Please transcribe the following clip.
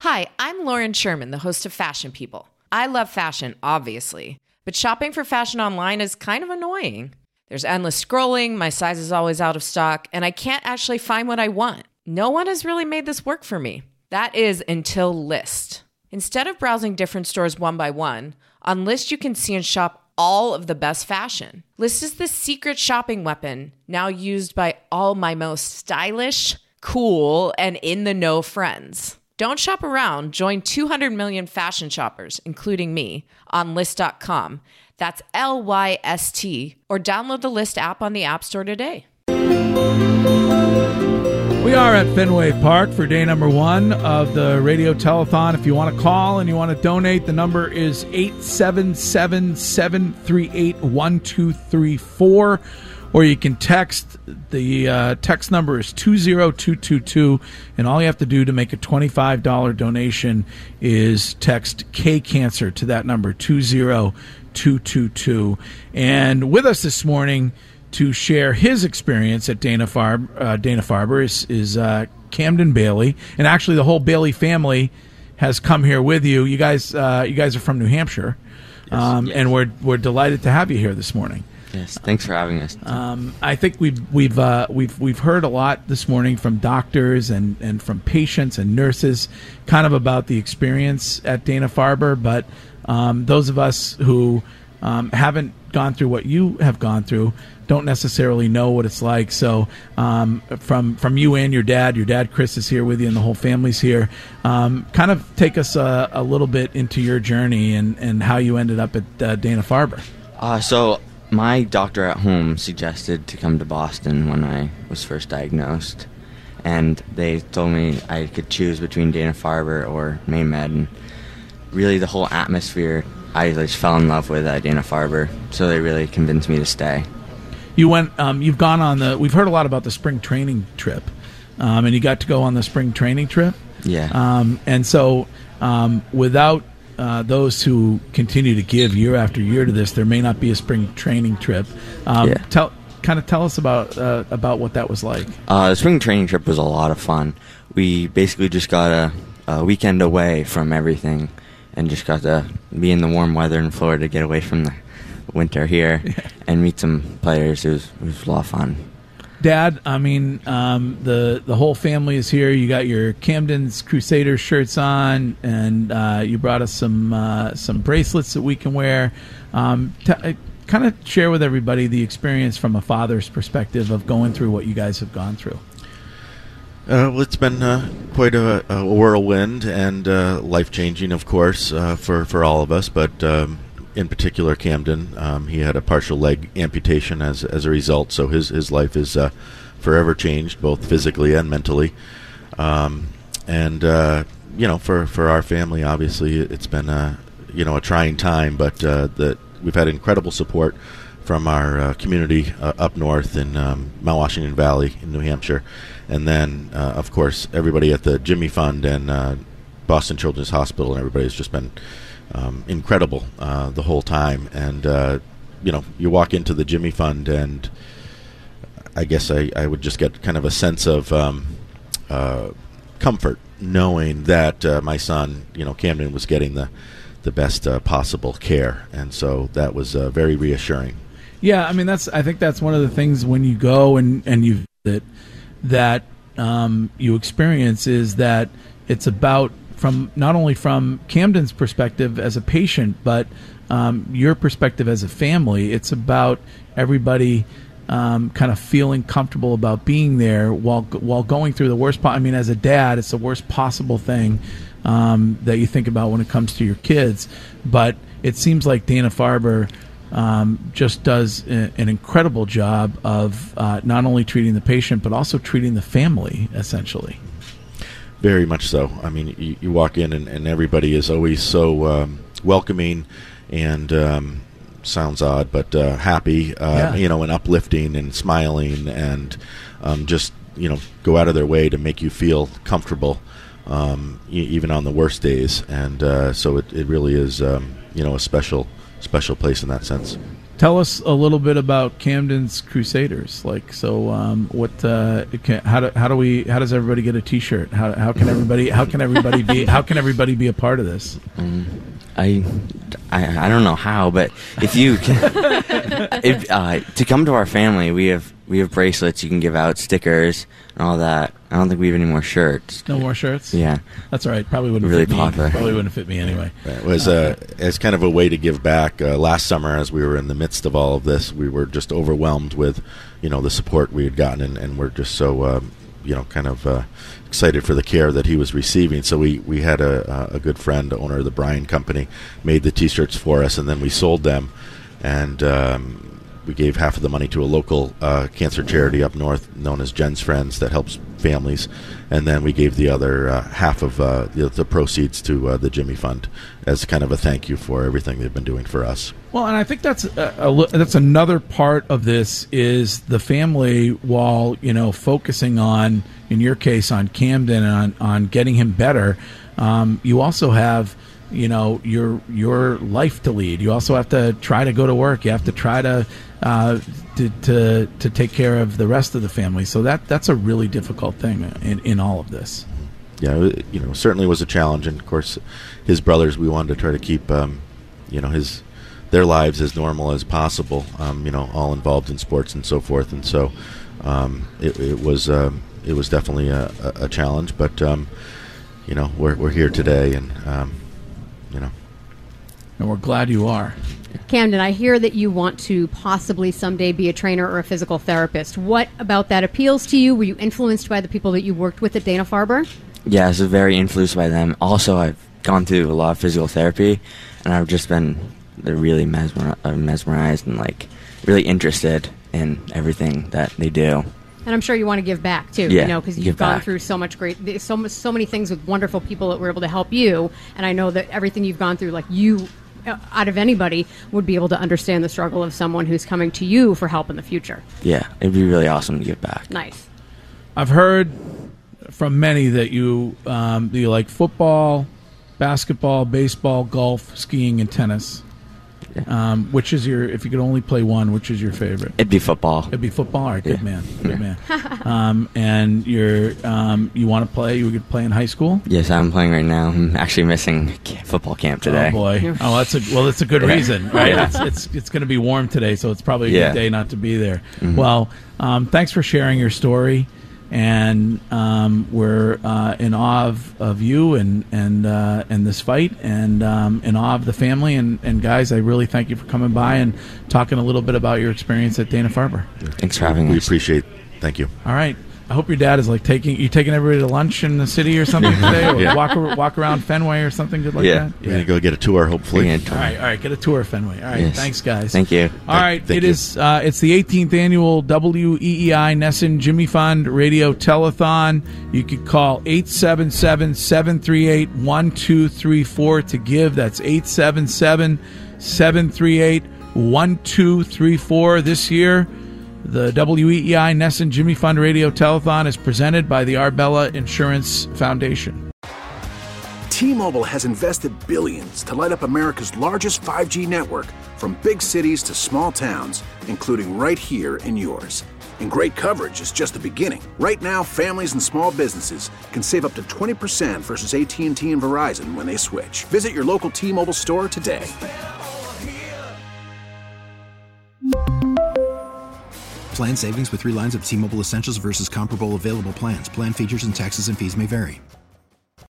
Hi, I'm Lauren Sherman, the host of Fashion People. I love fashion, obviously, but shopping for fashion online is kind of annoying. There's endless scrolling, my size is always out of stock, and I can't actually find what I want. No one has really made this work for me. That is until Lyst. Instead of browsing different stores one by one, on Lyst you can see and shop all of the best fashion. Lyst is the secret shopping weapon, now used by all my most stylish, cool, and in-the-know friends. Don't shop around. Join 200 million fashion shoppers, including me, on Lyst.com. That's Lyst, or download the Lyst app on the App Store today. We are at Fenway Park for day number 1 of the radio telethon. If you want to call and you want to donate, the number is 877-738-1234. Or you can text. The text number is 20222, and all you have to do to make a $25 donation is text K-Cancer to that number, 20222. And with us this morning to share his experience at Dana-Farber is Camden Bailey. And actually the whole Bailey family has come here with you. You guys are from New Hampshire, yes. And we're delighted to have you here this morning. Yes, thanks for having us. I think we've heard a lot this morning from doctors and from patients and nurses, kind of about the experience at Dana-Farber. But those of us who haven't gone through what you have gone through don't necessarily know what it's like. So from you and your dad Chris is here with you, and the whole family's here. Kind of take us a little bit into your journey and how you ended up at Dana-Farber. So my doctor at home suggested to come to Boston when I was first diagnosed, and they told me I could choose between Dana-Farber or Maine Med, and really the whole atmosphere I just fell in love with at Dana-Farber, so they really convinced me to stay. You went. You've gone on we've heard a lot about the spring training trip, and you got to go on the spring training trip. Yeah. And so without those who continue to give year after year to this, there may not be a spring training trip. Yeah. Tell us about what that was like. The spring training trip was a lot of fun. We basically just got a weekend away from everything, and just got to be in the warm weather in Florida, get away from the winter here, and meet some players. It was a lot of fun. Dad, I mean, the whole family is here. You got your Camden's Crusaders shirts on, and you brought us some bracelets that we can wear. Kind of share with everybody the experience from a father's perspective of going through what you guys have gone through. Well, it's been quite a whirlwind and life-changing, of course, for all of us, but in particular Camden. He had a partial leg amputation as a result, so his life is forever changed, both physically and mentally. For our family, obviously, it's been a trying time, but that we've had incredible support from our community up north in Mount Washington Valley in New Hampshire, and then of course everybody at the Jimmy Fund and Boston Children's Hospital, and everybody has just been incredible the whole time. And you walk into the Jimmy Fund, and I guess I would just get kind of a sense of comfort knowing that my son, Camden, was getting the best possible care, and so that was very reassuring. Yeah, I mean I think that's one of the things when you go and you that you experience is that it's about from not only from Camden's perspective as a patient, but your perspective as a family. It's about everybody kind of feeling comfortable about being there while going through the worst. I mean, as a dad, it's the worst possible thing that you think about when it comes to your kids. But it seems like Dana-Farber just does an incredible job of not only treating the patient, but also treating the family, essentially. Very much so. I mean, you walk in and everybody is always so welcoming and sounds odd, but happy, and uplifting and smiling, and just go out of their way to make you feel comfortable, even on the worst days. And so it really is a special place in that sense. Tell us a little bit about Camden's Crusaders. Like, so, how does everybody get a T-shirt? How can everybody be a part of this? I don't know how, but if you can, to come to our family, we have bracelets you can give out, stickers, and all that. I don't think we have any more shirts. No more shirts? Yeah, that's all right. Probably wouldn't really fit popular. me. Probably wouldn't fit me anyway. It was as kind of a way to give back. Last summer, as we were in the midst of all of this, we were just overwhelmed with, the support we had gotten, and we're just so excited for the care that he was receiving. So we had a good friend, owner of the Bryan Company, made the T-shirts for us, and then we sold them, and we gave half of the money to a local cancer charity up north known as Jen's Friends that helps families, and then we gave the other half of the proceeds to the Jimmy Fund as kind of a thank you for everything they've been doing for us. Well, and I think that's another part of this is the family, while focusing on, in your case, on Camden and on getting him better, you also have your life to lead. You also have to try to go to work. You have to try to take care of the rest of the family. So that's a really difficult thing in all of this. Yeah, certainly was a challenge, and of course, his brothers, we wanted to try to keep their lives as normal as possible. All involved in sports and so forth, and so it was definitely a challenge. But we're here today, and and we're glad you are. Camden, I hear that you want to possibly someday be a trainer or a physical therapist. What about that appeals to you? Were you influenced by the people that you worked with at Dana-Farber? Yeah, I was very influenced by them. Also, I've gone through a lot of physical therapy, and I've just been really mesmerized and really interested in everything that they do. And I'm sure you want to give back too, because you've gone through so much so many things with wonderful people that were able to help you. And I know that everything you've gone through, you, out of anybody, would be able to understand the struggle of someone who's coming to you for help in the future. Yeah, it'd be really awesome to give back. Nice. I've heard from many that you like football, basketball, baseball, golf, skiing, and tennis. Yeah. Which is if you could only play one, which is your favorite? It'd be football. It'd be football. All right, good man. And you want to play? You could play in high school? Yes, I'm playing right now. I'm actually missing football camp today. Oh boy. Oh, that's a good reason, right? Yeah. It's going to be warm today, so it's probably a good day not to be there. Mm-hmm. Well, thanks for sharing your story. And we're in awe of you and this fight, and in awe of the family. And guys, I really thank you for coming by and talking a little bit about your experience at Dana-Farber. Thanks for having us. We appreciate it. Thank you. All right. I hope your dad is taking everybody to lunch in the city or something today, or walk around Fenway or something good like that. We're gonna go get a tour, hopefully. All right, get a tour of Fenway. All right, yes. Thanks, guys. Thank you. All right, it's the 18th annual WEEI Nesson Jimmy Fund Radio Telethon. You could call 877-738-1234 to give. That's 877-738-1234 this year. The WEEI Nesson Jimmy Fund Radio Telethon is presented by the Arbella Insurance Foundation. T-Mobile has invested billions to light up America's largest 5G network, from big cities to small towns, including right here in yours. And great coverage is just the beginning. Right now, families and small businesses can save up to 20% versus AT&T and Verizon when they switch. Visit your local T-Mobile store today. Plan savings with 3 lines of T-Mobile Essentials versus comparable available plans. Plan features and taxes and fees may vary.